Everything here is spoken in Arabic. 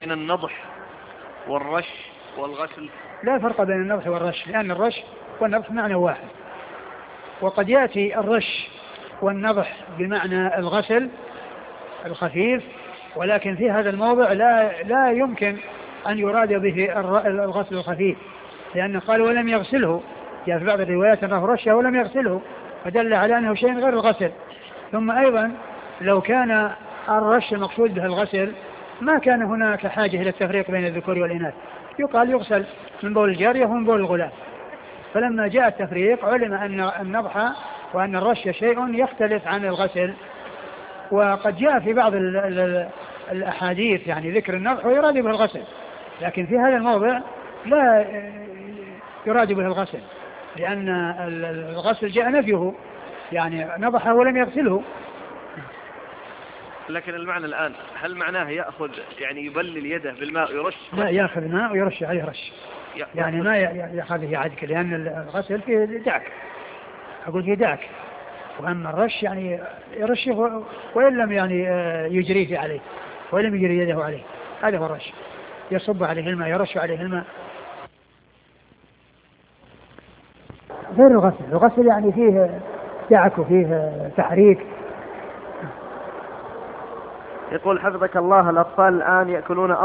بين النضح والرش والغسل؟ لا فرق بين النضح والرش، لأن الرش والنضح معنى واحد، وقد يأتي الرش والنضح بمعنى الغسل الخفيف، ولكن في هذا الموضع لا يمكن أن يراد به الغسل الخفيف، لأنه قال ولم يغسله، جاء في بعض الروايات أنه رشه ولم يغسله، فدل على أنه شيء غير الغسل. ثم أيضا لو كان الرش المقصود به الغسل ما كان هناك حاجة إلى التفريق بين الذكور والإناث، يقال يغسل من بول الجارية ومن بول الغلام. فلما جاء التفريق علم أن النضح وأن الرش شيء يختلف عن الغسل. وقد جاء في بعض الأحاديث يعني ذكر النضح ويراد به الغسل، لكن في هذا الموضع لا يراد به الغسل، لأن الغسل جاء نفيه، يعني نضحه ولم يغسله. لكن المعنى الآن هل معناه يأخذ يعني يبلل يده بالماء ويرش؟ لا، يأخذ ماء ويرش عليه رش، يعني ما يأخذه عدك، لأن الغسل فيه دعك، أقول فيه دعك، وأما الرش يعني يرشه وإن لم يعني يجريه عليه وإن لم يجري يده عليه، هذا هو الرش، يصب عليه الماء يرش عليه الماء غير الغسل. الغسل يعني فيه دعك وفيه تحريك. يقول حفظك الله الأطفال الآن يأكلون